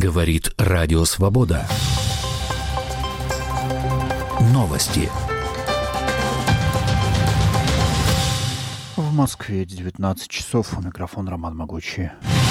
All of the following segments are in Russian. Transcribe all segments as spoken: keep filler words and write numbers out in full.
Говорит Радио Свобода. Новости. В Москве девятнадцать часов. У микрофона Роман Могучий.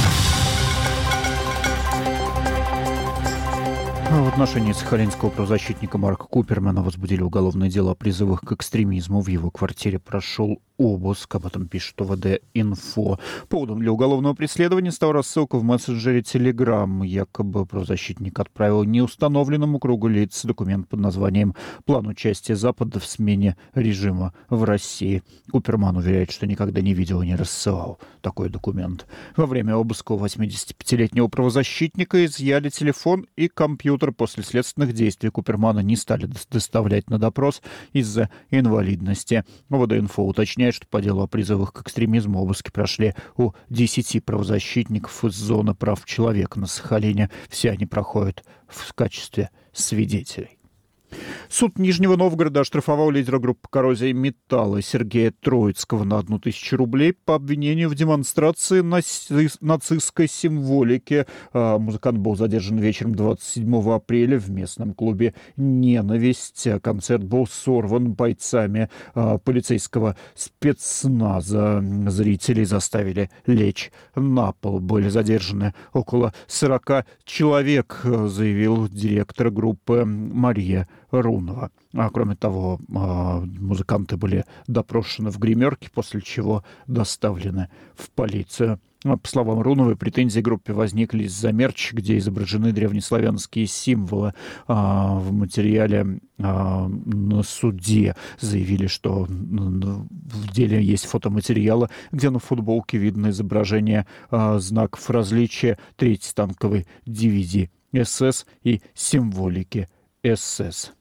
В отношении сахалинского правозащитника Марка Купермана возбудили уголовное дело о призывах к экстремизму. В его квартире прошел обыск. Об этом пишет ОВД-Инфо. Поводом для уголовного преследования стала рассылка в мессенджере Telegram. Якобы правозащитник отправил неустановленному кругу лиц документ под названием «План участия Запада в смене режима в России». Куперман уверяет, что никогда не видел и не рассылал такой документ. Во время обыска у восьмидесятипятилетнего правозащитника изъяли телефон и компьютер. После следственных действий Купермана не стали доставлять на допрос из-за инвалидности. ОВД-Инфо уточняет, что по делу о призывах к экстремизму обыски прошли у десяти правозащитников из зоны прав человека на Сахалине. Все они проходят в качестве свидетелей. Суд Нижнего Новгорода оштрафовал лидера группы «Коррозия металла» Сергея Троицкого на одну тысячу рублей по обвинению в демонстрации нацистской символики. Музыкант был задержан вечером двадцать седьмого апреля в местном клубе «Ненависть». Концерт был сорван бойцами полицейского спецназа. Зрителей заставили лечь на пол. Были задержаны около сорока человек, заявил директор группы Мария Рунова. А кроме того, музыканты были допрошены в гримерке, после чего доставлены в полицию. По словам Руновой, претензии группе возникли из-за мерч, где изображены древнеславянские символы. В материале на суде заявили, что в деле есть фотоматериалы, где на футболке видно изображение знаков различия третьей танковой дивизии СС и символики СС.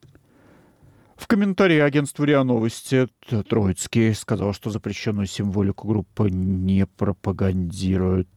В комментарии агентству РИА Новости Троицкий сказал, что запрещенную символику группа не пропагандирует.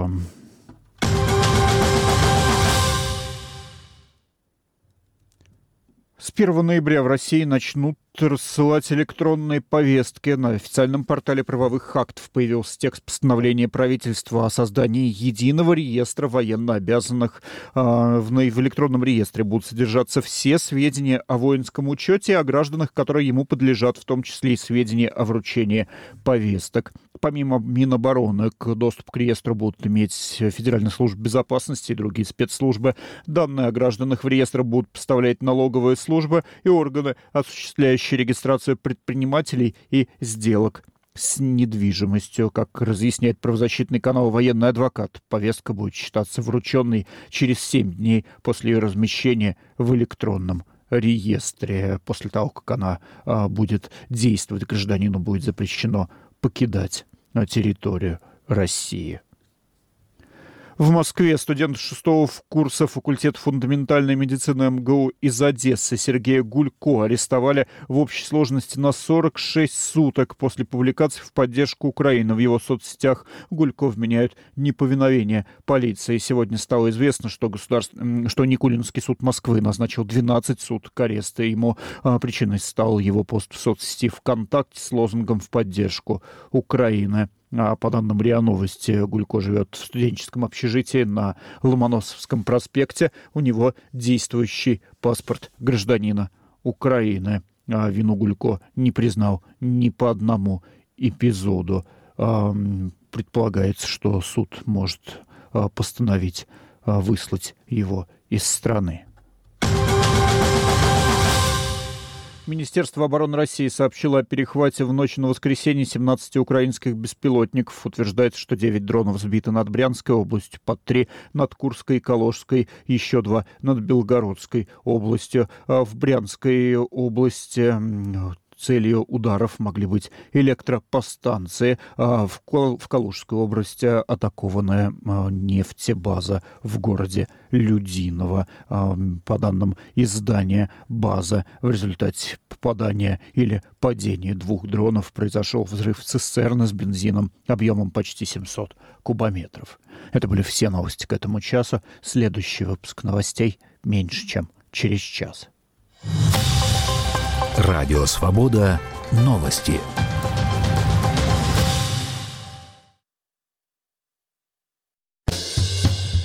С первого ноября в России начнут рассылать электронные повестки. На официальном портале правовых актов появился текст постановления правительства о создании единого реестра военнообязанных. В электронном реестре будут содержаться все сведения о воинском учете и о гражданах, которые ему подлежат, в том числе и сведения о вручении повесток. Помимо Минобороны, к доступ к реестру будут иметь Федеральная служба безопасности и другие спецслужбы. Данные о гражданах в реестр будут поставлять налоговые службы и органы, осуществляющие регистрацию предпринимателей и сделок с недвижимостью. Как разъясняет правозащитный канал «Военный адвокат», повестка будет считаться врученной через семь дней после ее размещения в электронном реестре. После того, как она а, будет действовать, гражданину будет запрещено покидать территорию России. В Москве студент шестого курса факультета фундаментальной медицины эм гэ у из Одессы Сергея Гулько арестовали в общей сложности на сорок шесть суток после публикации в поддержку Украины. В его соцсетях Гулько вменяют неповиновение полиции. Сегодня стало известно, что, государств... что Никулинский суд Москвы назначил двенадцать суток ареста. Ему а, причиной стал его пост в соцсети ВКонтакте с лозунгом в поддержку Украины. А по данным РИА Новости, Гулько живет в студенческом общежитии на Ломоносовском проспекте. У него действующий паспорт гражданина Украины. А вину Гулько не признал ни по одному эпизоду. А, предполагается, что суд может а, постановить а, выслать его из страны. Министерство обороны России сообщило о перехвате в ночь на воскресенье семнадцати украинских беспилотников. Утверждается, что девять дронов сбиты над Брянской областью, под три над Курской и Калужской, еще два над Белгородской областью. В Брянской области целью ударов могли быть электропостанции. В Калужской области атакованная нефтебаза в городе Людиново. По данным издания «База», в результате попадания или падения двух дронов произошел взрыв цистерны с бензином объемом почти семьсот кубометров. Это были все новости к этому часу. Следующий выпуск новостей меньше, чем через час. Радио Свобода. Новости.